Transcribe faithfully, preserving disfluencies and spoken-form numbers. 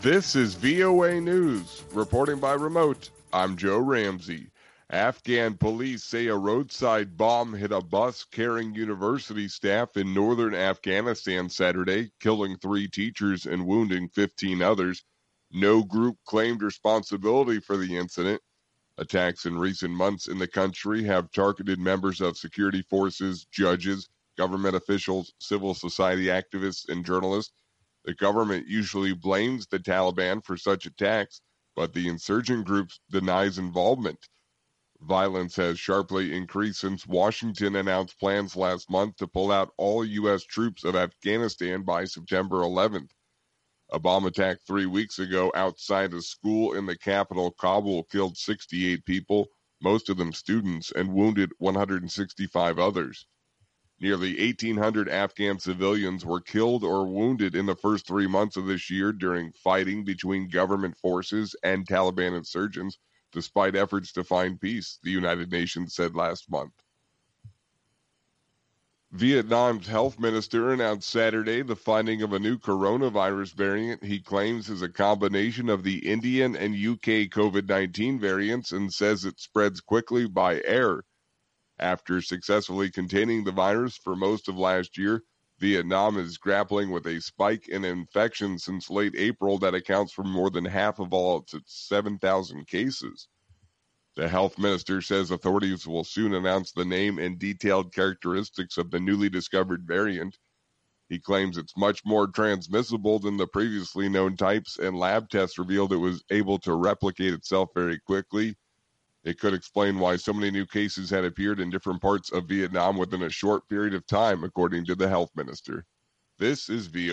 This is V O A News. Reporting by remote, I'm Joe Ramsey. Afghan police say a roadside bomb hit a bus carrying university staff in northern Afghanistan Saturday, killing three teachers and wounding fifteen others. No group claimed responsibility for the incident. Attacks in recent months in the country have targeted members of security forces, judges, government officials, civil society activists, and journalists. The government usually blames the Taliban for such attacks, but the insurgent group denies involvement. Violence has sharply increased since Washington announced plans last month to pull out all U S troops of Afghanistan by September eleventh. A bomb attack three weeks ago outside a school in the capital, Kabul, killed sixty-eight people, most of them students, and wounded one hundred sixty-five others. Nearly eighteen hundred Afghan civilians were killed or wounded in the first three months of this year during fighting between government forces and Taliban insurgents, despite efforts to find peace, the United Nations said last month. Vietnam's health minister announced Saturday the finding of a new coronavirus variant he claims is a combination of the Indian and U K COVID nineteen variants and says it spreads quickly by air. After successfully containing the virus for most of last year, Vietnam is grappling with a spike in infection since late April that accounts for more than half of all its seven thousand cases. The health minister says authorities will soon announce the name and detailed characteristics of the newly discovered variant. He claims it's much more transmissible than the previously known types, and lab tests revealed it was able to replicate itself very quickly. It could explain why so many new cases had appeared in different parts of Vietnam within a short period of time, according to the health minister. This is V O A.